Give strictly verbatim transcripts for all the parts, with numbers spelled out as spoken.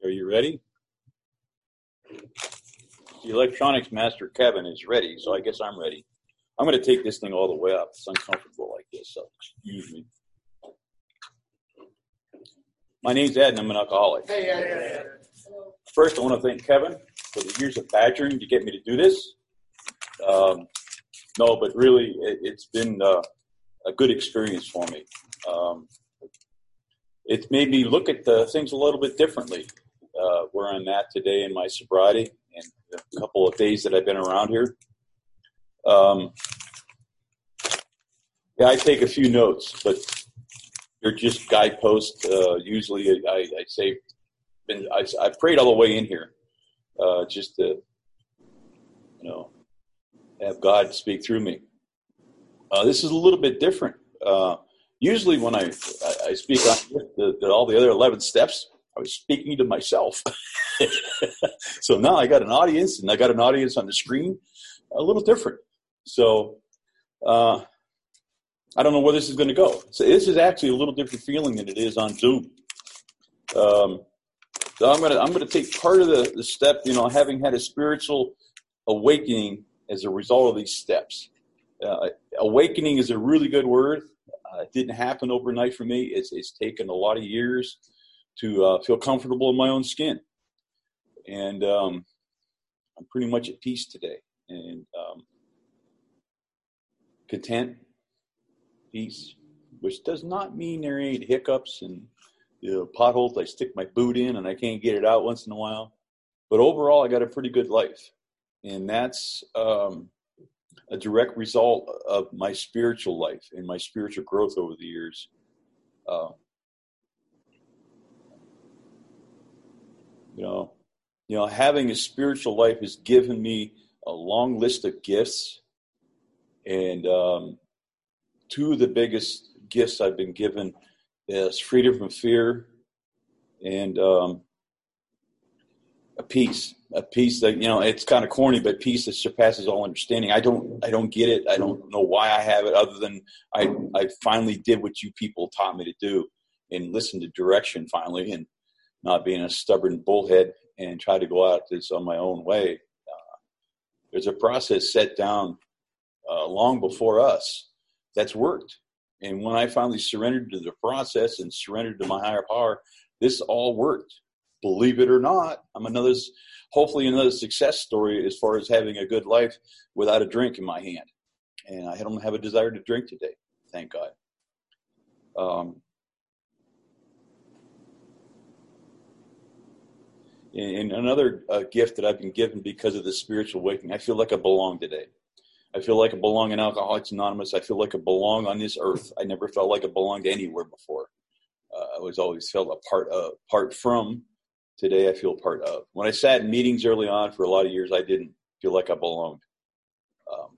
Are you ready? The electronics master, Kevin, is ready, so I guess I'm ready. I'm going to take this thing all the way up. It's uncomfortable like this, so excuse me. My name's Ed, and I'm an alcoholic. Hey, hey, hey, hey. First, I want to thank Kevin for the years of badgering to get me to do this. Um, no, but really, it, it's been uh, a good experience for me. Um, it's made me look at the things a little bit differently. Uh, where I'm at today in my sobriety and a couple of days that I've been around here. Um, yeah, I take a few notes, but they're just guideposts. Uh, usually I, I say, been, I, I prayed all the way in here uh, just to, you know, have God speak through me. Uh, this is a little bit different. Uh, usually when I, I, I speak on the, the, all the other eleven steps, I was speaking to myself. So now I got an audience, and I got an audience on the screen, a little different. So uh, I don't know where this is going to go. So this is actually a little different feeling than it is on Zoom. Um, so I'm going to I'm going to take part of the, the step, you know, having had a spiritual awakening as a result of these steps. Uh, awakening is a really good word. Uh, it didn't happen overnight for me. It's it's taken a lot of years to uh, feel comfortable in my own skin. And um, I'm pretty much at peace today. And um, content, peace, which does not mean there ain't hiccups and, you know, potholes I stick my boot in and I can't get it out once in a while. But overall, I got a pretty good life. And that's um, a direct result of my spiritual life and my spiritual growth over the years. Uh, You know, you know, having a spiritual life has given me a long list of gifts, and um, two of the biggest gifts I've been given is freedom from fear and um, a peace, a peace that, you know, it's kind of corny, but peace that surpasses all understanding. I don't, I don't get it. I don't know why I have it, other than I, I finally did what you people taught me to do, and listened to direction finally, and not being a stubborn bullhead and try to go out this on my own way. Uh, there's a process set down uh, long before us that's worked. And when I finally surrendered to the process and surrendered to my higher power, this all worked. Believe it or not, I'm another, hopefully another success story as far as having a good life without a drink in my hand. And I don't have a desire to drink today, thank God. Um, And another uh, gift that I've been given because of the spiritual awakening, I feel like I belong today. I feel like I belong in Alcoholics Anonymous. I feel like I belong on this earth. I never felt like I belonged anywhere before. Uh, I was always felt a part of, part from. Today I feel part of. When I sat in meetings early on for a lot of years, I didn't feel like I belonged. Um,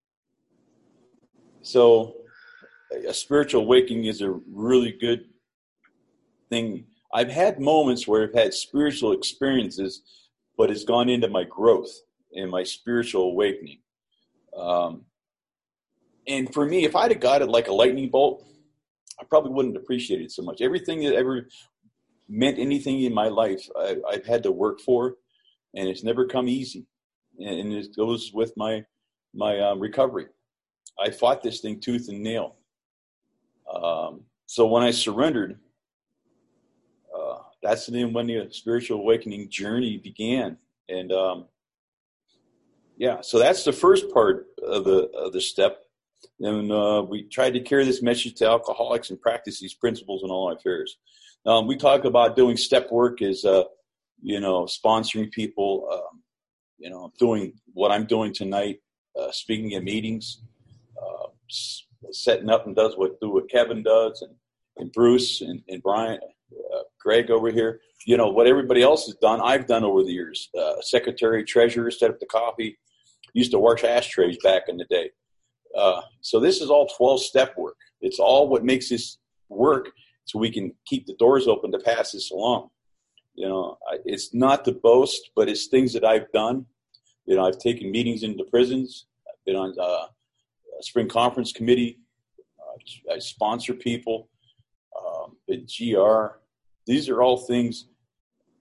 so a spiritual awakening is a really good thing. I've had moments where I've had spiritual experiences, but it's gone into my growth and my spiritual awakening. Um, and for me, if I'd have got it like a lightning bolt, I probably wouldn't appreciate it so much. Everything that ever meant anything in my life, I, I've had to work for, and it's never come easy. And it goes with my my um, recovery. I fought this thing tooth and nail. Um, so when I surrendered, Uh, that's then when the spiritual awakening journey began. And um, yeah, so that's the first part of the of the step. And uh, we tried to carry this message to alcoholics and practice these principles in all our affairs. Um, we talk about doing step work as, uh, you know, sponsoring people, um, you know, doing what I'm doing tonight, uh, speaking at meetings, uh, setting up and does what do what Kevin does, and, and Bruce and, and Brian. Uh, Greg over here, you know, what everybody else has done, I've done over the years. Uh, secretary, treasurer, set up the coffee, used to wash ashtrays back in the day. Uh, so this is all twelve-step work. It's all what makes this work so we can keep the doors open to pass this along. You know, I, it's not to boast, but it's things that I've done. You know, I've taken meetings into prisons. I've been on uh, a spring conference committee. Uh, I sponsor people. Um, at G R. These are all things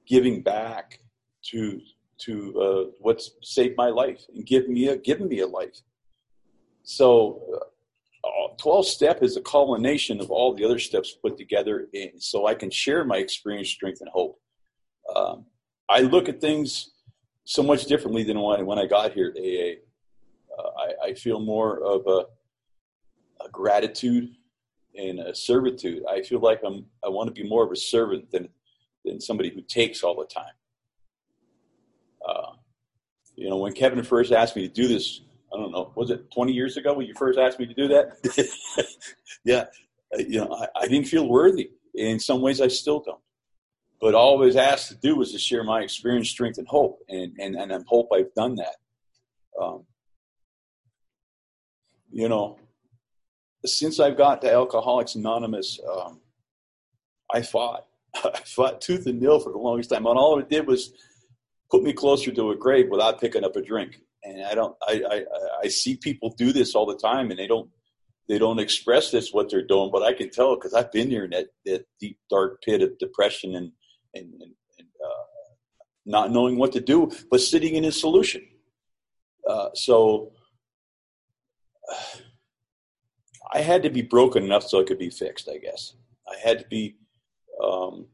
giving back to to uh, what's saved my life and given me a given me a life. So, uh, twelve step is a culmination of all the other steps put together, in, so I can share my experience, strength, and hope. Um, I look at things so much differently than when, when I got here to A A. Uh, I, I feel more of a, a gratitude and a servitude. I feel like I'm. I want to be more of a servant than than somebody who takes all the time. Uh, you know, when Kevin first asked me to do this, I don't know, was it twenty years ago when you first asked me to do that? Yeah, you know, I, I didn't feel worthy. In some ways, I still don't. But all I was asked to do was to share my experience, strength, and hope, and and and I hope I've done that. Um, you know, since I've got to Alcoholics Anonymous, um, I fought. I fought tooth and nail for the longest time, and all it did was put me closer to a grave without picking up a drink. And I don't. I I, I see people do this all the time, and they don't. They don't express this what they're doing, but I can tell because I've been there in that, that deep dark pit of depression and and, and, and uh, not knowing what to do, but sitting in a solution. Uh, so uh, I had to be broken enough so it could be fixed, I guess. I had to be, um,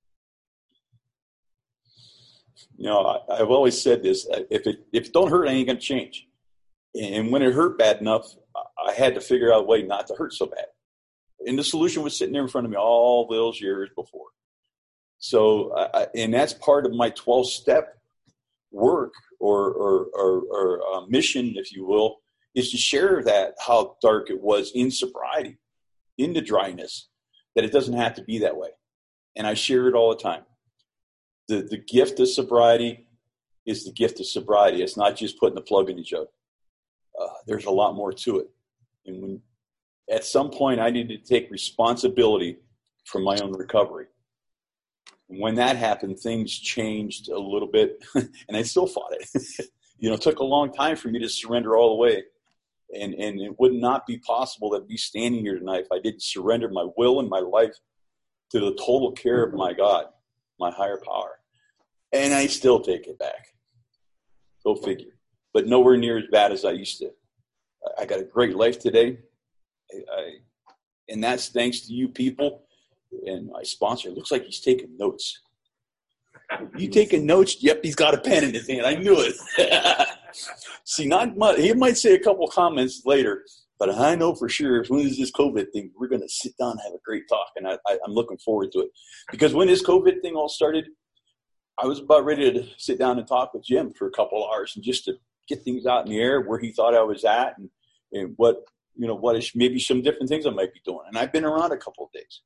you know, I, I've always said this, if it, if it don't hurt, I ain't going to change. And when it hurt bad enough, I had to figure out a way not to hurt so bad. And the solution was sitting there in front of me all those years before. So, I, and that's part of my twelve-step work or, or, or, or uh, mission, if you will, is to share that, how dark it was in sobriety, in the dryness, that it doesn't have to be that way. And I share it all the time. The, the gift of sobriety is the gift of sobriety. It's not just putting the plug in the jug. Uh, there's a lot more to it. And when, at some point, I needed to take responsibility for my own recovery. When that happened, things changed a little bit, and I still fought it. You know, it took a long time for me to surrender all the way, and and it would not be possible to be standing here tonight if I didn't surrender my will and my life to the total care of my God, my higher power. And I still take it back. Go figure. But nowhere near as bad as I used to. I got a great life today, I, I, and that's thanks to you people. And my sponsor, looks like he's taking notes. You taking notes? Yep, he's got a pen in his hand. I knew it. See, not much. He might say a couple comments later, but I know for sure as soon as this COVID thing, we're going to sit down and have a great talk, and I, I, I'm looking forward to it. Because when this COVID thing all started, I was about ready to sit down and talk with Jim for a couple of hours and just to get things out in the air, where he thought I was at, and, and what, you know, what is maybe some different things I might be doing. And I've been around a couple of days.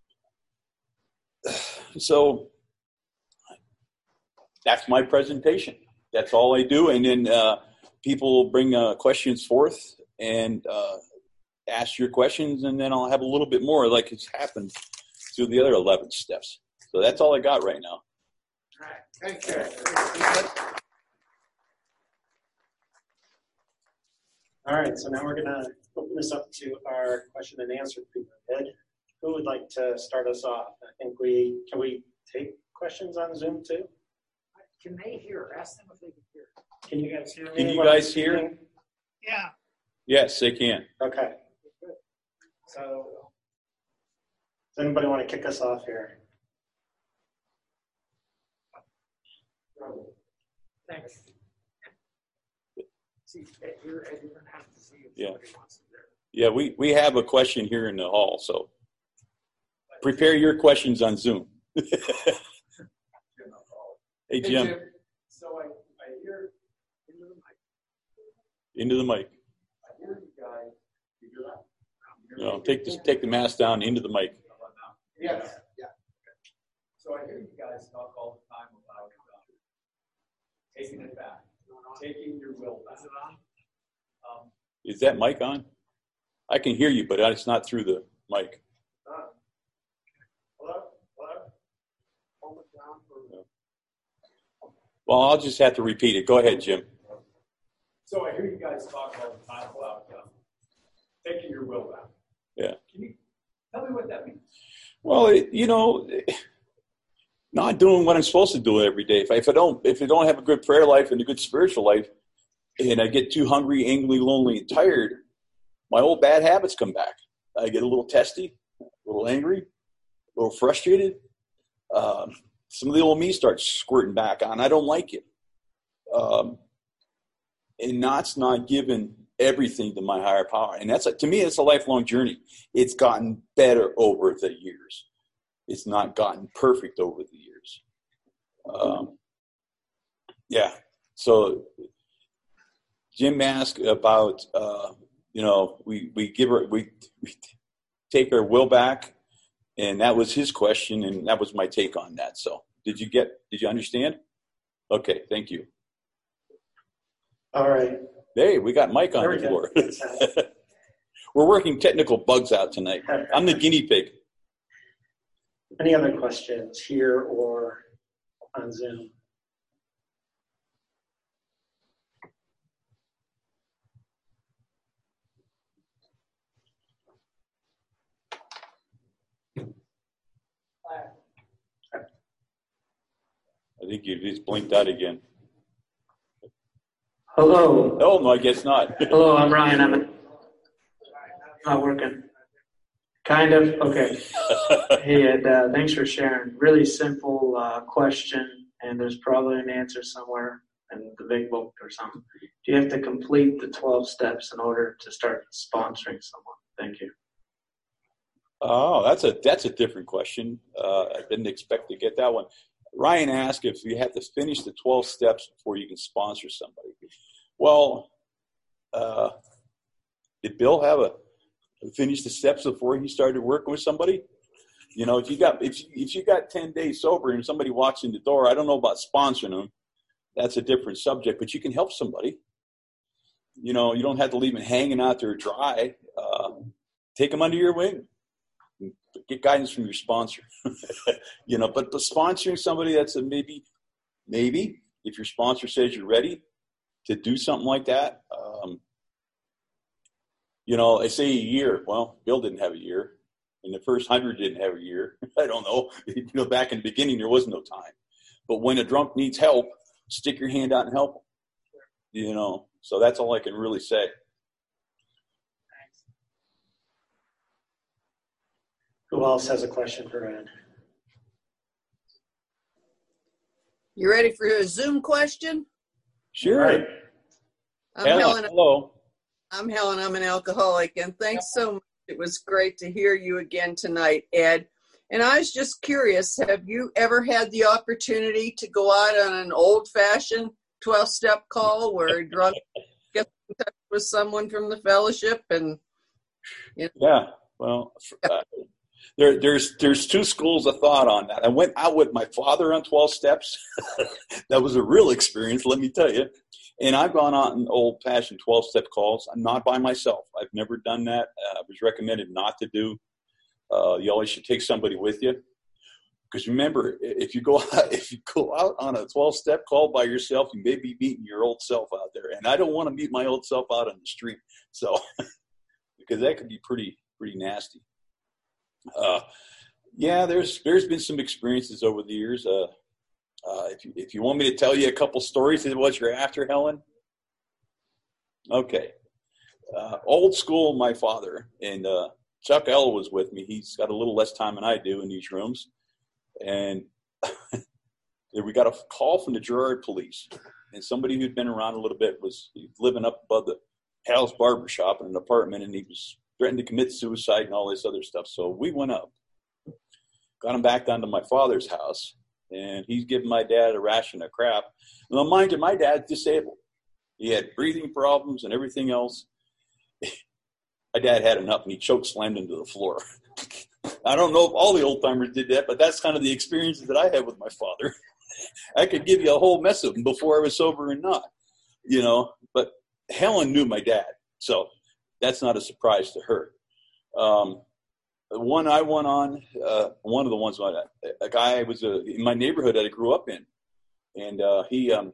So that's my presentation. That's all I do. And then uh, people bring uh, questions forth and uh, ask your questions, and then I'll have a little bit more like it's happened through the other eleven steps. So that's all I got right now. All right. Thank you. All right. So now we're going to open this up to our question and answer period. Who would like to start us off? I think we, can we take questions on Zoom too? Can they hear? Ask them if they can hear. Can you guys hear me? Can you guys hear? Yeah. Yes, they can. Okay. So, does anybody want to kick us off here? Thanks. See, you're, you're going to have to see if Yeah. somebody wants to hear. Yeah, we, we have a question here in the hall, so prepare your questions on Zoom. Hey, Jim. Jim. So I, I hear into the mic. Into the mic. I hear you guys. You hear that? No, take the, take the mask down into the mic. Yes. Yeah. So I hear you guys talk all the time about uh, taking it back, taking your will back. Is it on? Um, Is that mic on? I can hear you, but it's not through the mic. uh, hello? Hello? Hold it down for. Well, I'll just have to repeat it. Go ahead, Jim. So I hear you guys talk all the time about uh, taking your will back. Yeah. Can you tell me what that means? Well, it, you know, not doing what I'm supposed to do every day. If I, if I don't, if I don't have a good prayer life and a good spiritual life, and I get too hungry, angry, lonely, and tired, my old bad habits come back. I get a little testy, a little angry, a little frustrated. Um, some of the old me starts squirting back on. I don't like it. Um, and that's not giving everything to my higher power. And that's a, to me, it's a lifelong journey. It's gotten better over the years. It's not gotten perfect over the years. Um, yeah. So Jim asked about, uh, you know, we, we give her, we, we take our will back, and that was his question, and that was my take on that. So did you get, did you understand? Okay. Thank you. All right. Hey, we got Mike on the floor. We're working technical bugs out tonight. I'm the guinea pig. Any other questions here or on Zoom? I think you just blinked out again. Hello. Oh, no, I guess not. Hello, I'm Ryan. I'm not working. Kind of. Okay. Hey, Ed, uh, thanks for sharing. Really simple uh, question, and there's probably an answer somewhere in the big book or something. Do you have to complete the twelve steps in order to start sponsoring someone? Thank you. Oh, that's a that's a different question. Uh, I didn't expect to get that one. Ryan asked if you have to finish the twelve steps before you can sponsor somebody. Well, uh, did Bill have a finish the steps before he started working with somebody? You know, if you got if you, if you got ten days sober and somebody walks in the door, I don't know about sponsoring them. That's a different subject, but you can help somebody. You know, you don't have to leave them hanging out there dry. Uh, take them under your wing. Get guidance from your sponsor. You know, but, but sponsoring somebody, that's a maybe, maybe if your sponsor says you're ready to do something like that. Um, you know, I say a year. Well, Bill didn't have a year, and the first hundred didn't have a year. I don't know. You know, back in the beginning, there was no time. But when a drunk needs help, stick your hand out and help them. You know, so that's all I can really say. Who else has a question for Ed? You ready for a Zoom question? Sure. Right. I'm Helen, Helen. hello. I'm Helen. I'm an alcoholic, and thanks so much. It was great to hear you again tonight, Ed. And I was just curious, have you ever had the opportunity to go out on an old-fashioned twelve-step call where a drunk gets in touch with someone from the fellowship? And you know. Yeah, well, uh, there, there's there's two schools of thought on that. I went out with my father on twelve steps. That was a real experience, let me tell you. And I've gone out on old-fashioned twelve-step calls. I'm not by myself. I've never done that. Uh, it was recommended not to do. Uh, you always should take somebody with you. Because remember, if you go out, if you go out on a twelve-step call by yourself, you may be meeting your old self out there. And I don't want to meet my old self out on the street. So, because that could be pretty pretty nasty. Uh, yeah, there's there's been some experiences over the years. Uh, uh, if you if you want me to tell you a couple stories of what you're after, Helen. Okay. Uh, old school, my father, and uh, Chuck L was with me. He's got a little less time than I do in these rooms. And we got a call from the Girard police. And somebody who'd been around a little bit was living up above the Hal's Barber Shop in an apartment, and he was threatened to commit suicide and all this other stuff. So we went up, got him back down to my father's house, and he's giving my dad a ration of crap. Now, mind you, my dad's disabled. He had breathing problems and everything else. My dad had enough, and he choke slammed into the floor. I don't know if all the old timers did that, but that's kind of the experiences that I had with my father. I could give you a whole mess of them before I was sober and not, you know. But Helen knew my dad, so that's not a surprise to her. Um, the one I went on, uh, one of the ones, a, a guy was a, in my neighborhood that I grew up in, and uh, he, um,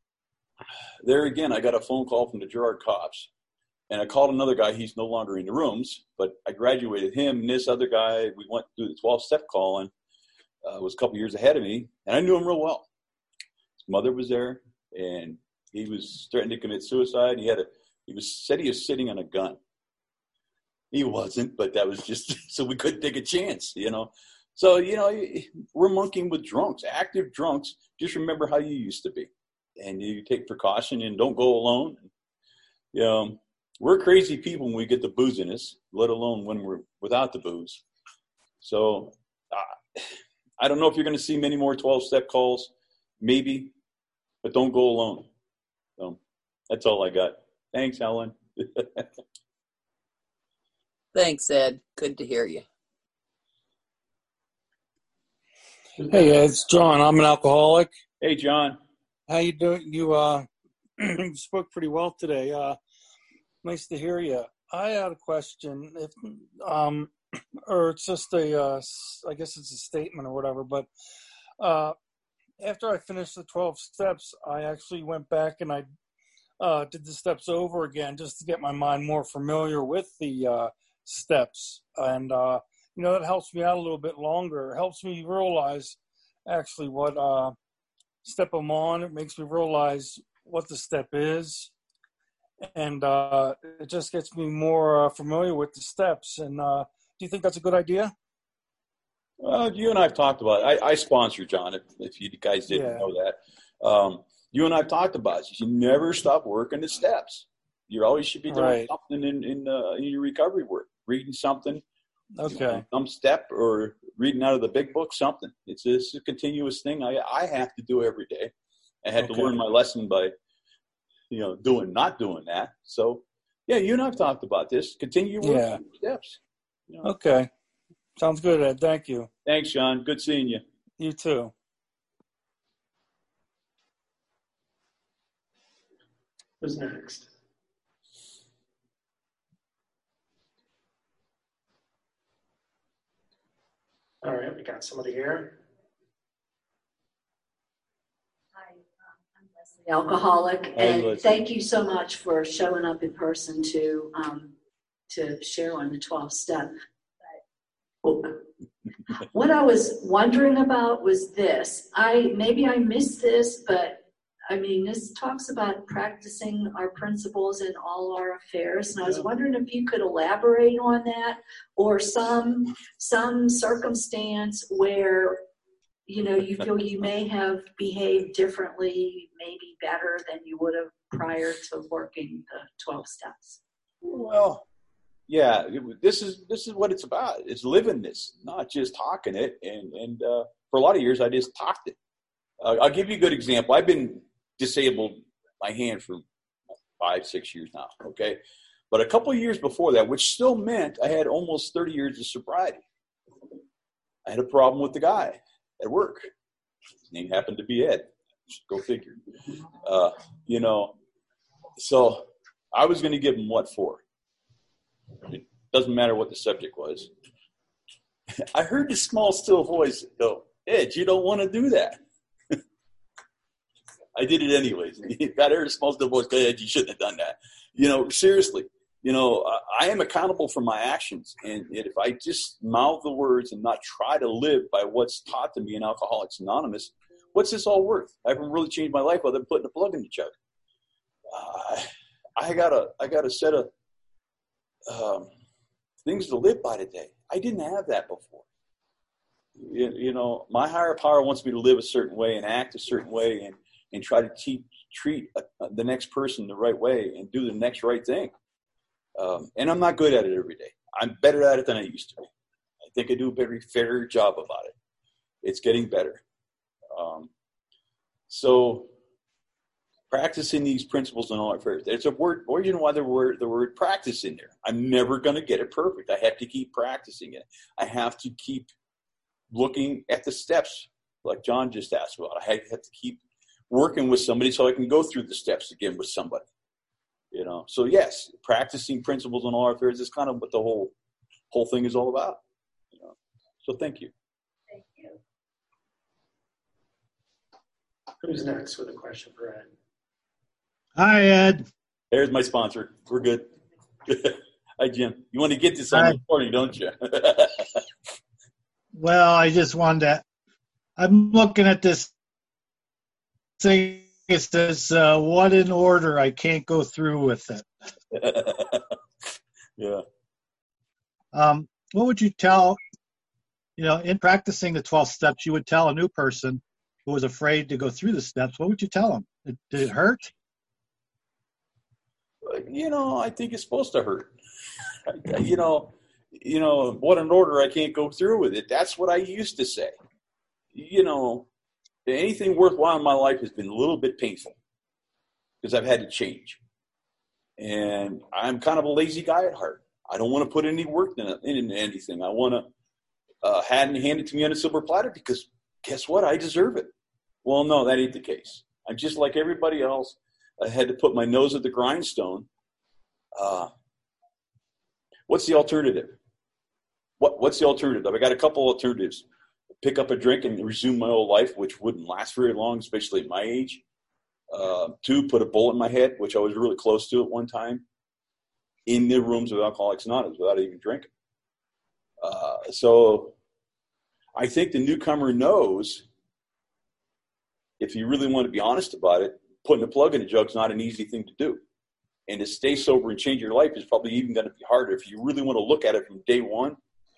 there again, I got a phone call from the Girard cops. And I called another guy. He's no longer in the rooms, but I graduated him and this other guy. We went through the twelve-step calling. uh, was a couple years ahead of me, and I knew him real well. His mother was there, and he was threatening to commit suicide. He had a, he was said he was sitting on a gun. He wasn't, but that was just so we couldn't take a chance, you know. So, you know, we're monkeying with drunks, active drunks. Just remember how you used to be, and you take precaution and don't go alone. You know, we're crazy people when we get the booze in us, let alone when we're without the booze. So uh, I don't know if you're going to see many more twelve-step calls, maybe, but don't go alone. So that's all I got. Thanks, Helen. Thanks, Ed. Good to hear you. Hey, it's John. I'm an alcoholic. Hey, John. How you doing? You uh, you spoke pretty well today. Uh, nice to hear you. I had a question, if um, or it's just a, uh, I guess it's a statement or whatever. But uh, after I finished the twelve steps, I actually went back and I uh, did the steps over again just to get my mind more familiar with the uh, steps, and uh, you know, that helps me out a little bit longer. It helps me realize actually what uh, step I'm on. It makes me realize what the step is. And uh, it just gets me more uh, familiar with the steps. And uh, do you think that's a good idea? Well, you and I have talked about it. I, I sponsor John, if, if you guys didn't Yeah. know that. Um, you and I have talked about it. You never stop working the steps. You always should be doing Right. something in, in, uh, in your recovery work, reading something. Okay. Some step or reading out of the big book, something. It's, it's a continuous thing I, I have to do every day. I had Okay. to learn my lesson by, you know, doing, not doing that. So, yeah, you and I have talked about this. Continue working Yeah. steps. You know. Okay. Sounds good, Ed. Thank you. Thanks, John. Good seeing you. You too. Who's next? All right, we got somebody here. Hi, um, I'm Leslie, alcoholic, Hi, and Leslie. thank you so much for showing up in person to um, to share on the twelfth step. But what I was wondering about was this. I maybe I missed this, but I mean, this talks about practicing our principles in all our affairs, and I was wondering if you could elaborate on that, or some some circumstance where, you know, you feel you may have behaved differently, maybe better than you would have prior to working the twelve steps. Well, yeah, it, this is this is what it's about. It's living this, not just talking it. And and uh, for a lot of years, I just talked it. Uh, I'll give you a good example. I've been disabled my hand for five, six years now. Okay, but a couple of years before that, which still meant I had almost thirty years of sobriety. I had a problem with the guy at work. His name happened to be Ed. Go figure. Uh, you know, so I was going to give him what for? It doesn't matter what the subject was. I heard this small, still voice go, Ed, you don't want to do that. I did it anyways. I heard a small, still voice go, Ed, you shouldn't have done that. You know, seriously, you know, I am accountable for my actions. And if I just mouth the words and not try to live by what's taught to me in Alcoholics Anonymous, what's this all worth? I haven't really changed my life other than putting a plug in the jug. Uh, I got a, I got a set of um, things to live by today. I didn't have that before. You, you know, my higher power wants me to live a certain way and act a certain way and, and try to te- treat uh, the next person the right way and do the next right thing. Um, and I'm not good at it every day. I'm better at it than I used to be. I think I do a very fair job about it. It's getting better. Um, so practicing these principles in all our affairs. There's a word, or you know why the word the word practice in there. I'm never going to get it perfect. I have to keep practicing it. I have to keep looking at the steps, like John just asked about. I have to keep working with somebody so I can go through the steps again with somebody. You know, so yes, practicing principles in all our affairs is kind of what the whole whole thing is all about. You know, so thank you. Thank you. Who's next with a question for Ed? Hi, Ed. There's my sponsor. We're good. Hi, Jim. You want to get this on Hi. recording, don't you? Well, I just wanted to I'm looking at this thing. It says, uh, what in order? I can't go through with it. Yeah. Um, what would you tell, you know, in practicing the twelve steps, you would tell a new person who was afraid to go through the steps, what would you tell them? Did, did it hurt? You know, I think it's supposed to hurt. You know, you know, what an order, I can't go through with it. That's what I used to say. You know, anything worthwhile in my life has been a little bit painful because I've had to change. And I'm kind of a lazy guy at heart. I don't want to put any work in, in anything. I want to uh, hand hand it to me on a silver platter because guess what? I deserve it. Well, no, that ain't the case. I'm just like everybody else. I had to put my nose at the grindstone. Uh, what's the alternative? What What's the alternative? I got a couple alternatives. Pick up a drink and resume my old life, which wouldn't last very long, especially at my age. Uh, two, put a bullet in my head, which I was really close to at one time, in the rooms of Alcoholics Anonymous without even drinking. Uh, so I think the newcomer knows, if you really want to be honest about it, putting a plug in a jug is not an easy thing to do. And to stay sober and change your life is probably even going to be harder. If you really want to look at it from day one,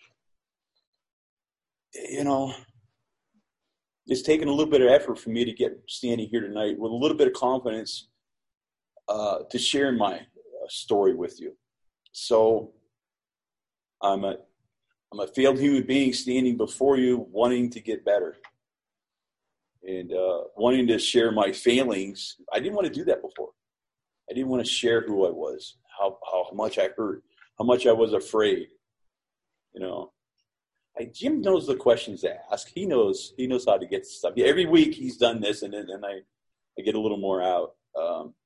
you know, it's taken a little bit of effort for me to get standing here tonight with a little bit of confidence uh, to share my uh, story with you. So I'm a, I'm a failed human being standing before you wanting to get better and uh, wanting to share my failings. I didn't want to do that before. I didn't want to share who I was, how, how much I hurt, how much I was afraid, you know. I, Jim knows the questions to ask. He knows he knows how to get stuff. Yeah, every week he's done this, and then and I, I get a little more out. Um,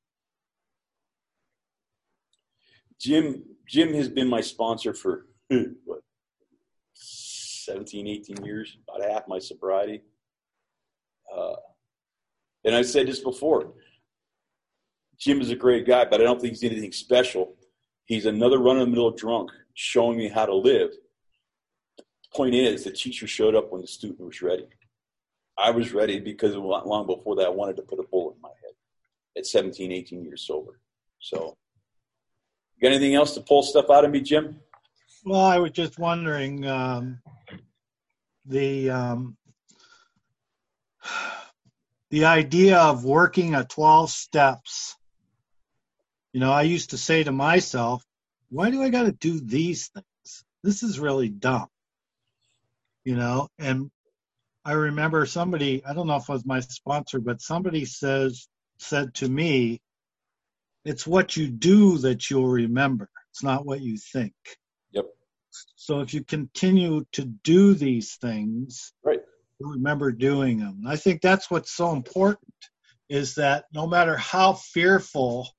Jim Jim has been my sponsor for what, seventeen, eighteen years, about half my sobriety. Uh, and I've said this before. Jim is a great guy, but I don't think he's anything special. He's another run-of-the-mill drunk showing me how to live. Point is, the teacher showed up when the student was ready. I was ready because long before that, I wanted to put a bullet in my head at seventeen, eighteen years sober. So, got anything else to pull stuff out of me, Jim? Well, I was just wondering, um, the um, the idea of working at twelve steps. You know, I used to say to myself, why do I got to do these things? This is really dumb. You know, and I remember somebody, I don't know if it was my sponsor, but somebody says said to me, it's what you do that you'll remember. It's not what you think. Yep. So if you continue to do these things, right, you'll remember doing them. And I think that's what's so important, is that no matter how fearful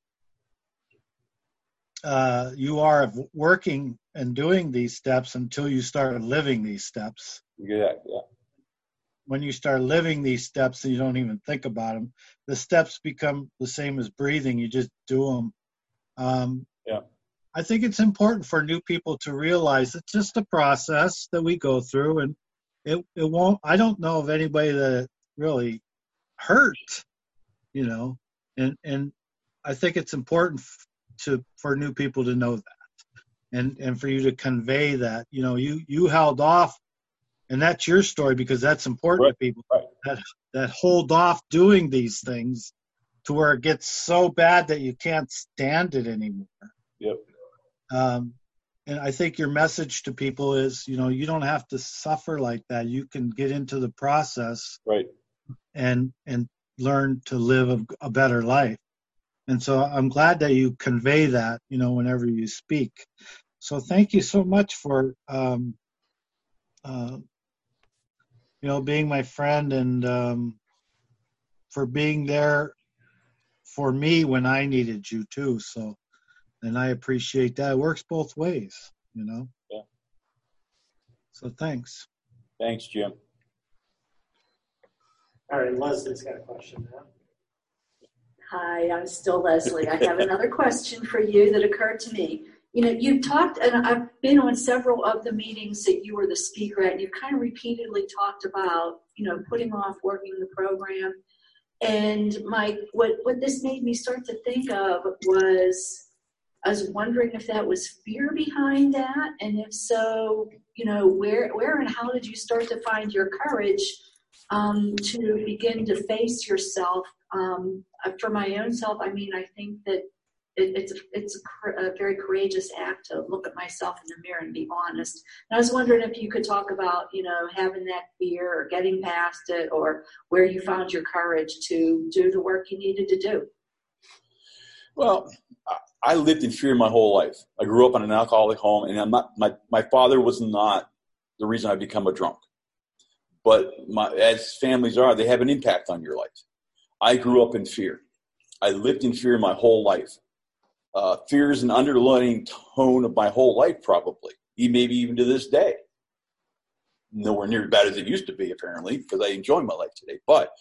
uh, you are of working and doing these steps until you start living these steps. Yeah, yeah. When you start living these steps and you don't even think about them, the steps become the same as breathing. You just do them. Um, yeah. I think it's important for new people to realize it's just a process that we go through, and it, it won't, I don't know of anybody that really hurt, you know, and, and I think it's important to, for new people to know that. And and for you to convey that, you know, you, you held off, and that's your story because that's important right, to people right. that that hold off doing these things to where it gets so bad that you can't stand it anymore. Yep. Um, and I think your message to people is, you know, you don't have to suffer like that. You can get into the process, right, and and learn to live a, a better life. And so I'm glad that you convey that, you know, whenever you speak. So thank you so much for, um, uh, you know, being my friend, and um, for being there for me when I needed you too. So, and I appreciate that. It works both ways, you know. Yeah. So thanks. Thanks, Jim. All right, Leslie's got a question now. Hi, I'm still Leslie. I have another question for you that occurred to me. you know, you've talked, and I've been on several of the meetings that you were the speaker at, and you've kind of repeatedly talked about, you know, putting off working the program. And my, what, what this made me start to think of was, I was wondering if that was fear behind that, and if so, you know, where, where and how did you start to find your courage um, to begin to face yourself? Um, for my own self, I mean, I think that it, it's it's a, a very courageous act to look at myself in the mirror and be honest. And I was wondering if you could talk about, you know, having that fear or getting past it, or where you found your courage to do the work you needed to do. Well, I lived in fear my whole life. I grew up in an alcoholic home, and I'm not, my, my father was not the reason I become a drunk. But my, as families are, they have an impact on your life. I grew up in fear. I lived in fear my whole life. Uh, fear is an underlying tone of my whole life, probably, maybe even to this day. Nowhere near as bad as it used to be, apparently, because I enjoy my life today. But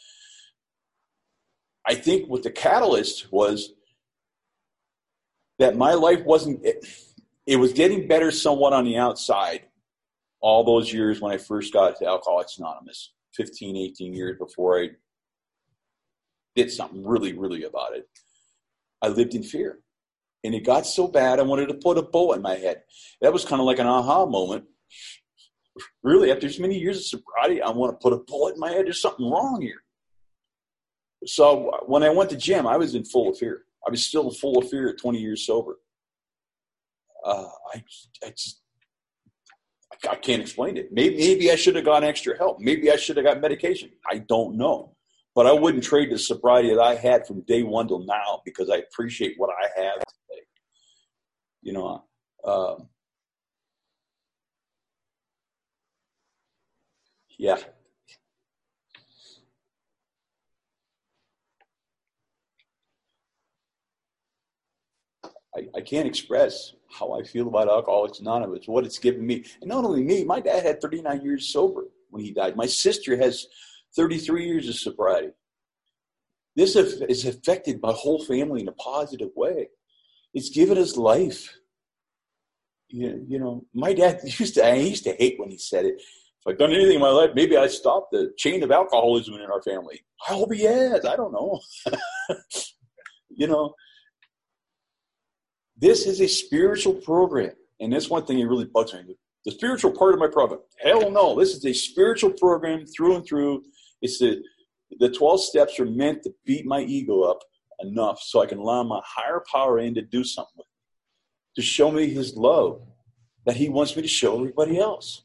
I think what the catalyst was that my life wasn't, it, it was getting better somewhat on the outside all those years when I first got to Alcoholics Anonymous, fifteen, eighteen years before I did something really, really about it. I lived in fear. And it got so bad, I wanted to put a bullet in my head. That was kind of like an aha moment. Really, after so many years of sobriety, I want to put a bullet in my head. There's something wrong here. So when I went to gym, I was in full of fear. I was still full of fear at twenty years sober. Uh, I, I just, I can't explain it. Maybe, maybe I should have gotten extra help. Maybe I should have got medication. I don't know. But I wouldn't trade the sobriety that I had from day one till now, because I appreciate what I have today. You know, uh, yeah. I, I can't express how I feel about Alcoholics Anonymous, what it's given me. And not only me, my dad had thirty-nine years sober when he died. My sister has thirty-three years of sobriety. This has affected my whole family in a positive way. It's given us life. You, you know, my dad used to, I used to hate when he said it. If I'd done anything in my life, maybe I'd stop the chain of alcoholism in our family. I hope he has. I don't know. You know, this is a spiritual program. And that's one thing that really bugs me. The spiritual part of my program. Hell no. This is a spiritual program through and through. It's the, the twelve steps are meant to beat my ego up enough so I can allow my higher power in to do something with it, to show me his love that he wants me to show everybody else.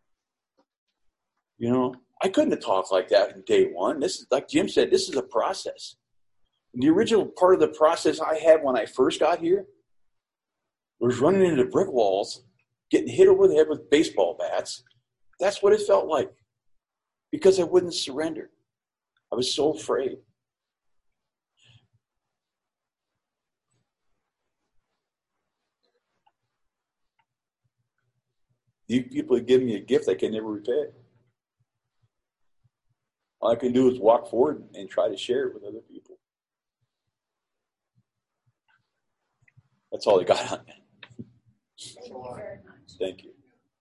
You know, I couldn't have talked like that in day one. This is, like Jim said, this is a process. And the original part of the process I had when I first got here was running into brick walls, getting hit over the head with baseball bats. That's what it felt like, because I wouldn't surrender. I was so afraid. These people have given me a gift I can never repay. All I can do is walk forward and try to share it with other people. That's all I got on that. Thank you very much. Thank you.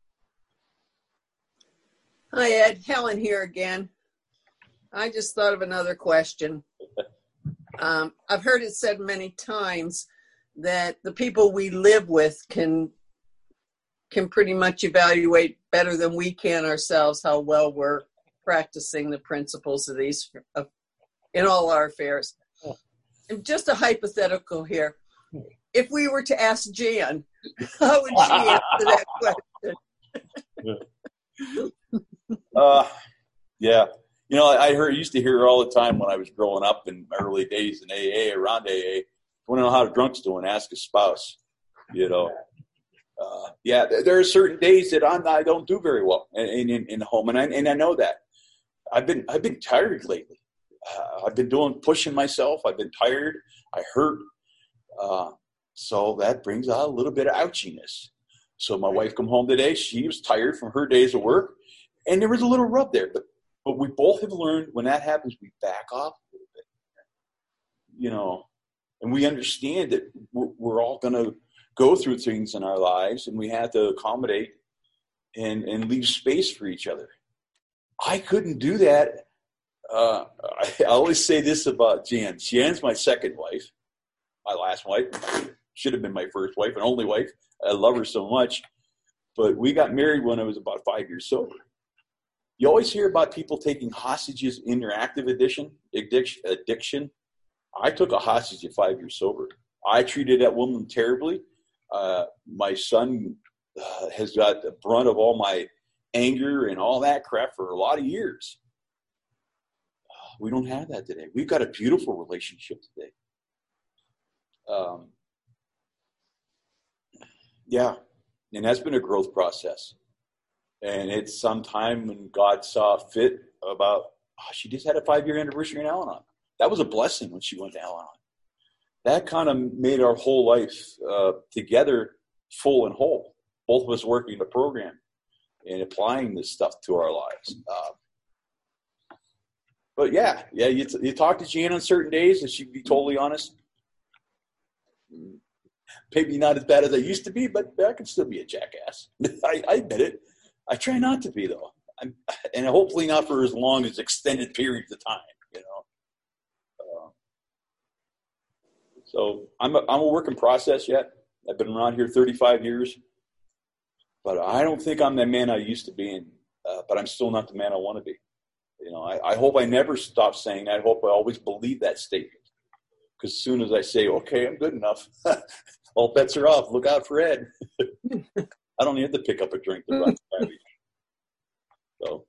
Hi, Ed. Helen here again. I just thought of another question. Um, I've heard it said many times that the people we live with can can pretty much evaluate better than we can ourselves how well we're practicing the principles of these uh, in all our affairs. And just a hypothetical here. If we were to ask Jan, how would she answer that question? uh, yeah. You know, I heard, used to hear her all the time when I was growing up in my early days in A A, around A A. You want to know how the drunk's doing? Ask a spouse. You know, uh, yeah, there are certain days that I'm, I don't do very well in, in, in the home, and I, and I know that. I've been I've been tired lately. Uh, I've been doing pushing myself. I've been tired. I hurt. Uh, so that brings out a little bit of ouchiness. So my wife come home today. She was tired from her days of work, and there was a little rub there, but. But we both have learned when that happens, we back off a little bit, you know, and we understand that we're, we're all going to go through things in our lives, and we have to accommodate and, and leave space for each other. I couldn't do that. Uh, I always say this about Jan. Jan's my second wife, my last wife. Should have been my first wife and only wife. I love her so much. But we got married when I was about five years sober. You always hear about people taking hostages in their active addiction. addiction. I took a hostage at five years sober. I treated that woman terribly. Uh, my son uh, has got the brunt of all my anger and all that crap for a lot of years. Uh, we don't have that today. We've got a beautiful relationship today. Um, yeah, and that's been a growth process. And it's sometime when God saw fit about, oh, she just had a five-year anniversary in Al-Anon. That was a blessing when she went to Al-Anon. That kind of made our whole life uh, together full and whole. Both of us working the program and applying this stuff to our lives. Uh, but yeah, yeah, you, t- you talk to Jan on certain days and she'd be totally honest. Maybe not as bad as I used to be, but I can still be a jackass. I, I admit it. I try not to be, though. I'm, and hopefully not for as long as extended periods of time, you know. Uh, so I'm a, I'm a work in process yet. I've been around here thirty-five years. But I don't think I'm the man I used to be, and, uh, but I'm still not the man I want to be. You know, I, I hope I never stop saying that. I hope I always believe that statement. Because as soon as I say, okay, I'm good enough, all bets are off. Look out for Ed. I don't have to pick up a drink to run. So,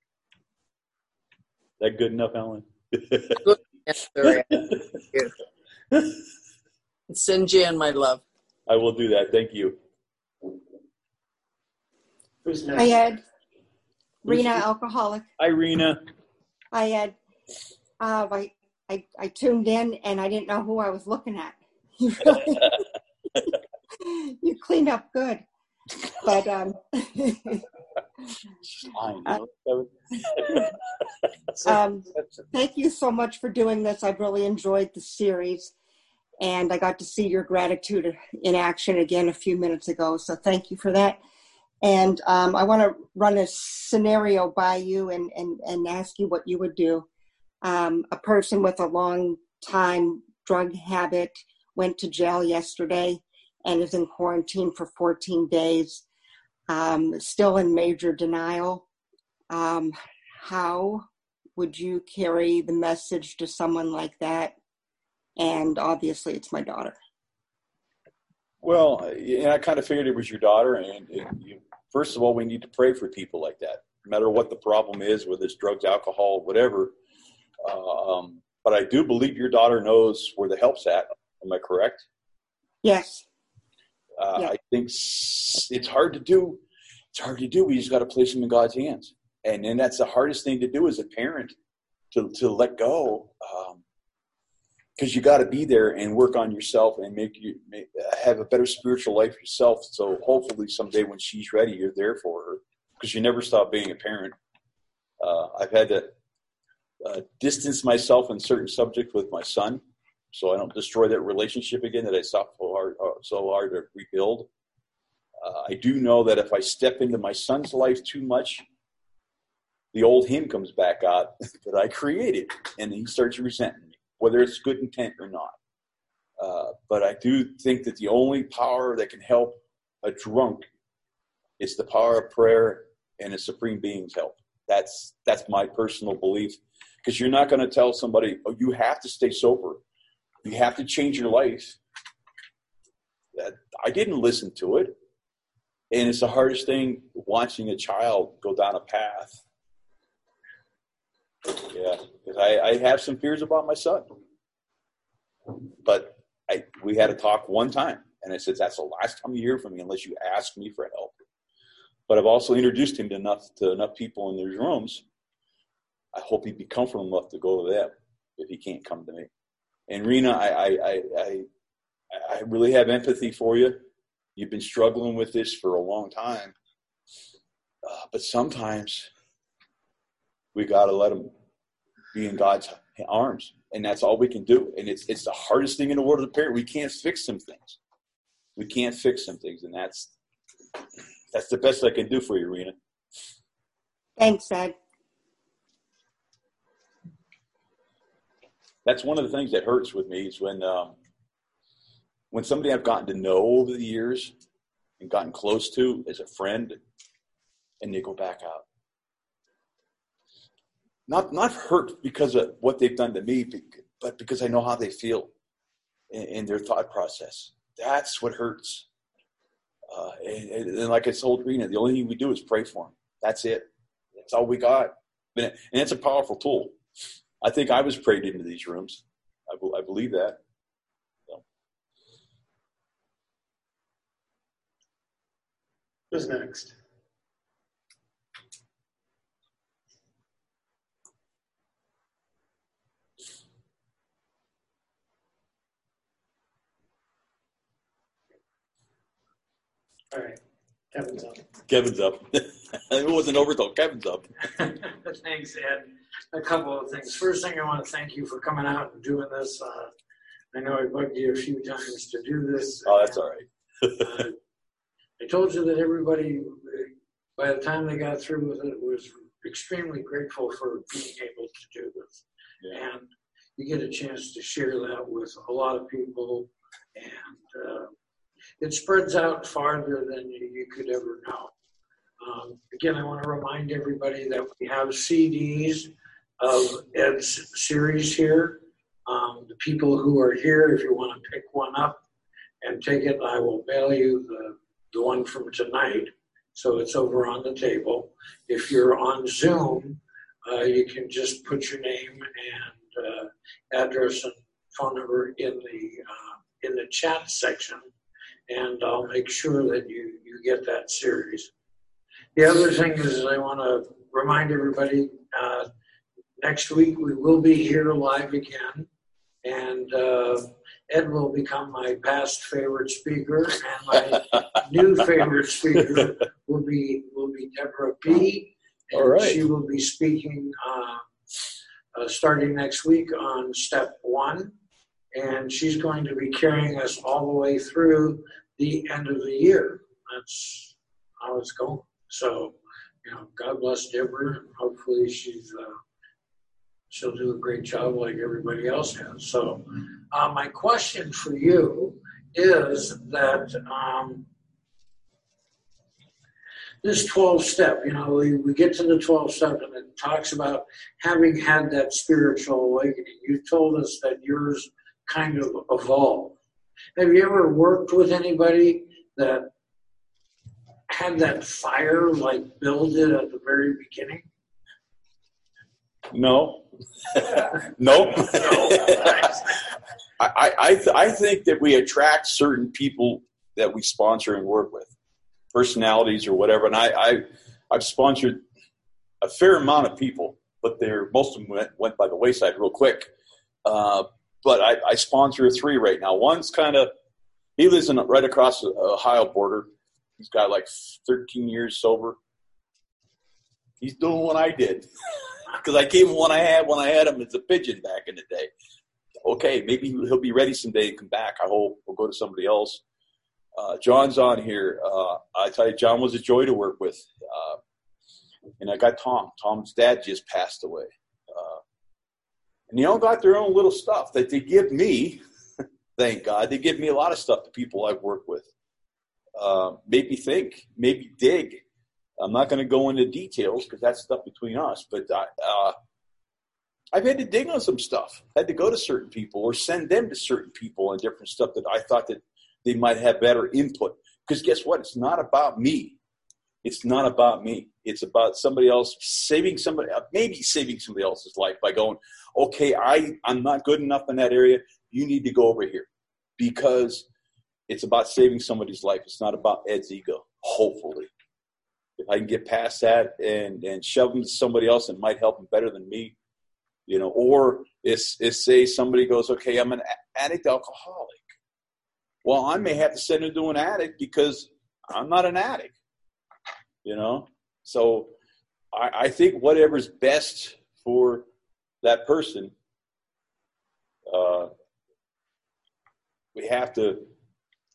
that good enough, Ellen? Good answer. Send Jan my love. I will do that. Thank you. Who's next? Hi, Ed. Rena, alcoholic. Hi, Rena. Hi, Ed. Uh, I, I, I tuned in and I didn't know who I was looking at. You really, you cleaned up good. But um, um, thank you so much for doing this. I've really enjoyed the series. And I got to see your gratitude in action again a few minutes ago. So thank you for that. And um, I want to run a scenario by you and, and, and ask you what you would do. Um, a person with a long time drug habit went to jail yesterday and is in quarantine for fourteen days, um, still in major denial. Um, how would you carry the message to someone like that? And obviously it's my daughter. Well, yeah, I kind of figured it was your daughter. And, and you, first of all, we need to pray for people like that, no matter what the problem is, whether it's drugs, alcohol, whatever. Uh, um, but I do believe your daughter knows where the help's at. Am I correct? Yes. Uh, yeah. I think it's hard to do. It's hard to do. We just got to place them in God's hands. And then that's the hardest thing to do as a parent, to, to let go. Um, Because you got to be there and work on yourself and make you make, have a better spiritual life yourself. So hopefully someday when she's ready, you're there for her, because you never stop being a parent. Uh, I've had to uh, distance myself in certain subjects with my son, so I don't destroy that relationship again that I sought so hard, uh, so hard to rebuild. Uh, I do know that if I step into my son's life too much, the old him comes back out that I created, and he starts resenting me, whether it's good intent or not. Uh, but I do think that the only power that can help a drunk is the power of prayer and a supreme being's help. That's that's my personal belief. Because you're not going to tell somebody, oh, you have to stay sober. You have to change your life. That I didn't listen to it. And it's the hardest thing, watching a child go down a path. Yeah, because I, I have some fears about my son. But I we had a talk one time, and I said, that's the last time you hear from me unless you ask me for help. But I've also introduced him to enough to enough people in their rooms. I hope he'd be comfortable enough to go to them if he can't come to me. And Rena, I I I I, I really have empathy for you. You've been struggling with this for a long time. Uh, but sometimes we got to let him be in God's arms, and that's all we can do. And it's it's the hardest thing in the world as a parent. We can't fix some things. we can't fix some things, and that's that's the best I can do for you, Rena. Thanks, Ed. That's one of the things that hurts with me is when um, when somebody I've gotten to know over the years and gotten close to as a friend, and they go back out. Not not hurt because of what they've done to me, but because I know how they feel in, in their thought process. That's what hurts. Uh, and, and like I told Rena, the only thing we do is pray for them. That's it. That's all we got. And it's a powerful tool. I think I was prayed into these rooms. I, I believe that. So. Who's next? All right, Kevin's up. Kevin's up. It wasn't over till Kevin's up. Thanks, Ed. A couple of things. First thing, I want to thank you for coming out and doing this. Uh, I know I bugged you a few times to do this. Oh, that's all right. uh, I told you that everybody, by the time they got through with it, was extremely grateful for being able to do this. Yeah. And you get a chance to share that with a lot of people, and uh, it spreads out farther than you, you could ever know. Um, again, I want to remind everybody that we have C Ds of Ed's series here. Um, the people who are here, if you want to pick one up and take it, I will mail you the, the one from tonight. So it's over on the table. If you're on Zoom, uh, you can just put your name and uh, address and phone number in the uh, in the chat section, and I'll make sure that you, you get that series. The other thing is I want to remind everybody, uh, next week we will be here live again, and uh, Ed will become my past favorite speaker, and my new favorite speaker will be will be Deborah B. And All right. She will be speaking uh, uh, starting next week on step one, and she's going to be carrying us all the way through the end of the year. That's how it's going. So, you know, God bless Deborah, and hopefully she's uh, she'll do a great job like everybody else has. So, uh, my question for you is that um, this twelve step, you know, we, we get to the twelve step and it talks about having had that spiritual awakening. You told us that yours kind of evolved. Have you ever worked with anybody that had that fire like Bill did at the very beginning? No. Nope. I, I, th- I think that we attract certain people that we sponsor and work with, personalities or whatever. And I, I, I've sponsored a fair amount of people, but they're, most of them went, went by the wayside real quick. Uh, but I, I sponsor three right now. One's kind of, he lives in right across the Ohio border. He's got like thirteen years sober. He's doing what I did. Because I gave him one I had when I had him as a pigeon back in the day. Okay, maybe he'll be ready someday and come back. I hope we'll go to somebody else. Uh, John's on here. Uh, I tell you, John was a joy to work with. Uh, and I got Tom. Tom's dad just passed away. Uh, and they all got their own little stuff that they give me. Thank God. They give me a lot of stuff to people I've worked with. Uh, maybe think, maybe dig. I'm not going to go into details because that's stuff between us, but I, uh, I've had to dig on some stuff. I had to go to certain people or send them to certain people and different stuff that I thought that they might have better input. Because guess what? It's not about me. It's not about me. It's about somebody else saving somebody, maybe saving somebody else's life by going, okay, I, I'm not good enough in that area. You need to go over here because it's about saving somebody's life. It's not about Ed's ego, hopefully. If I can get past that and, and shove them to somebody else that might help them better than me, you know, or it's, it's say somebody goes, okay, I'm an addict alcoholic. Well, I may have to send them to an addict because I'm not an addict, you know. So I, I think whatever's best for that person, uh, we have to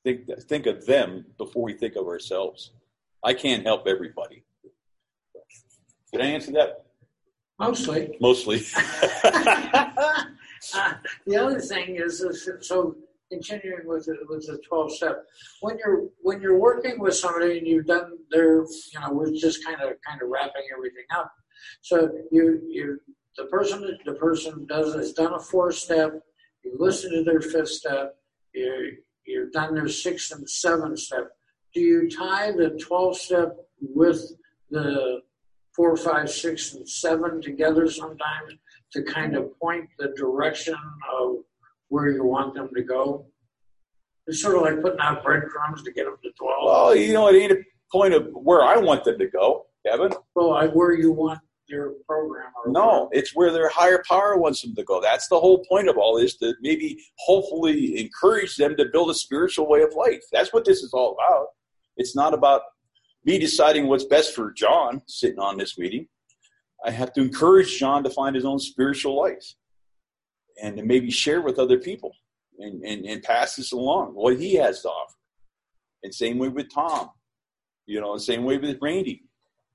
think think of them before we think of ourselves. I can't help everybody. Did I answer that? Mostly. Mostly. uh, the other thing is, is so continuing with the, with the twelve step. When you're when you're working with somebody and you've done their, you know, we're just kind of kind of wrapping everything up. So you you the person the person does has done a four step. You listen to their fifth step. You you've done their sixth and seventh step. Do you tie the twelve step with the four, five, six, and seven together sometimes to kind of point the direction of where you want them to go? It's sort of like putting out breadcrumbs to get them to twelve. Well, you know, it ain't a point of where I want them to go, Kevin. Well, like where you want your program. Or no, where. It's where their higher power wants them to go. That's the whole point of all this, to maybe hopefully encourage them to build a spiritual way of life. That's what this is all about. It's not about me deciding what's best for John sitting on this meeting. I have to encourage John to find his own spiritual life and to maybe share with other people and, and, and pass this along, what he has to offer. And same way with Tom, you know, same way with Randy.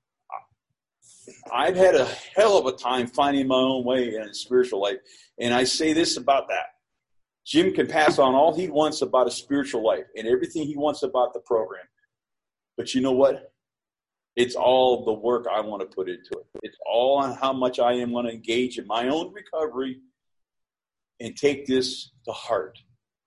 I've had a hell of a time finding my own way in a spiritual life. And I say this about that. Jim can pass on all he wants about a spiritual life and everything he wants about the program. But you know what? It's all the work I want to put into it. It's all on how much I am going to engage in my own recovery and take this to heart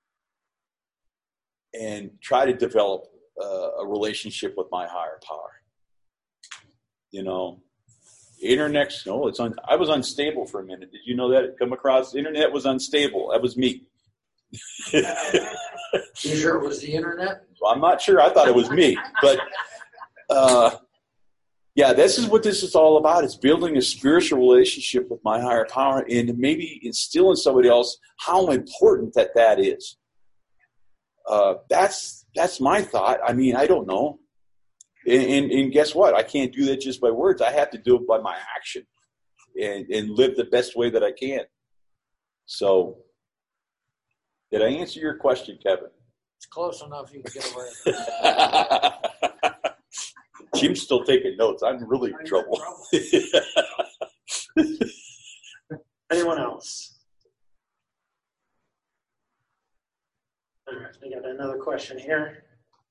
and try to develop uh, a relationship with my higher power. You know, internet's, no, it's un, I was unstable for a minute. Did you know that? Come across, the internet was unstable. That was me. You sure it was the internet? Well, I'm not sure. I thought it was me. But, uh, yeah, this is what this is all about. It's building a spiritual relationship with my higher power and maybe instill in somebody else how important that that is. Uh, that's that's my thought. I mean, I don't know. And, and, and guess what? I can't do that just by words. I have to do it by my action and, and live the best way that I can. So, did I answer your question, Kevin? It's close enough you can get away. Jim's still taking notes. I'm really in trouble. Anyone else? All right, we got another question here.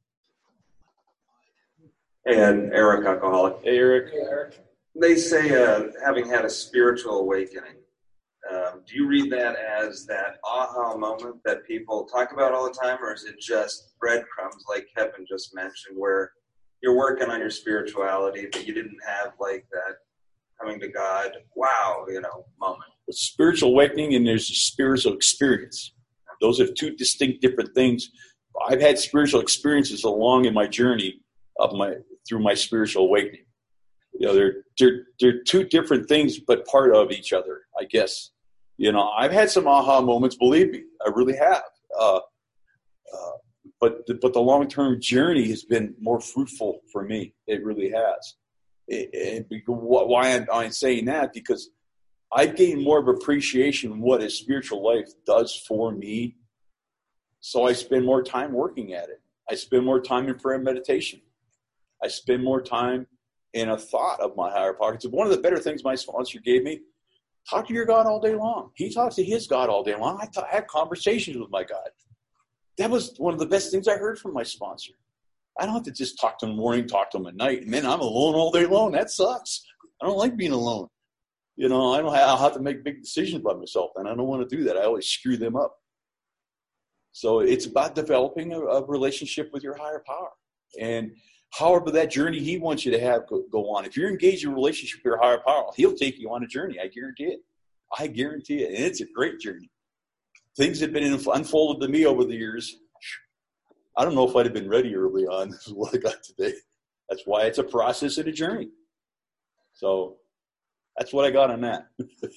And Eric, alcoholic. Hey, Eric. Hey, Eric. They say uh, having had a spiritual awakening. Um, do you read that as that aha moment that people talk about all the time, or is it just breadcrumbs like Kevin just mentioned, where you're working on your spirituality, but you didn't have like that coming to God, wow, you know, moment? With spiritual awakening and there's a spiritual experience. Those are two distinct different things. I've had spiritual experiences along in my journey of my through my spiritual awakening. You know, they're they're they're two different things, but part of each other, I guess. You know, I've had some aha moments. Believe me, I really have. Uh, uh, but the, but the long term journey has been more fruitful for me. It really has. It, it, why I'm, I'm saying that, because I've gained more of appreciation of what a spiritual life does for me. So I spend more time working at it. I spend more time in prayer and meditation. I spend more time in a thought of my higher power. It's one of the better things my sponsor gave me. Talk to your God all day long. He talks to his God all day long. I, talk, I have conversations with my God. That was one of the best things I heard from my sponsor. I don't have to just talk to him in the morning, talk to him at night, and then I'm alone all day long. That sucks. I don't like being alone. You know, I don't have, I'll have to make big decisions by myself, and I don't want to do that. I always screw them up. So it's about developing a, a relationship with your higher power. And however that journey he wants you to have go, go on. If you're engaged in a relationship with your higher power, he'll take you on a journey. I guarantee it. I guarantee it. And it's a great journey. Things have been unfolded to me over the years. I don't know if I'd have been ready early on. This is what I got today. That's why it's a process and a journey. So that's what I got on that.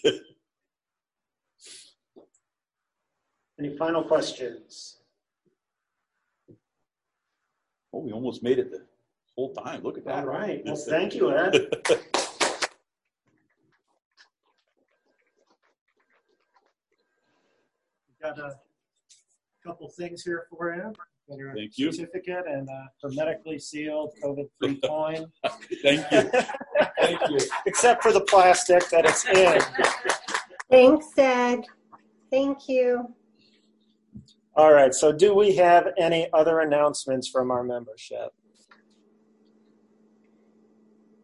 Any final questions? Oh, we almost made it the whole time. Look at that. All right. Well, thank you, Ed. We've got a couple things here for you. Got your Thank you. certificate and uh, hermetically sealed COVID-free coin. Thank you. Thank you. Except for the plastic that it's in. Thanks, Ed. Thank you. All right. So do we have any other announcements from our membership?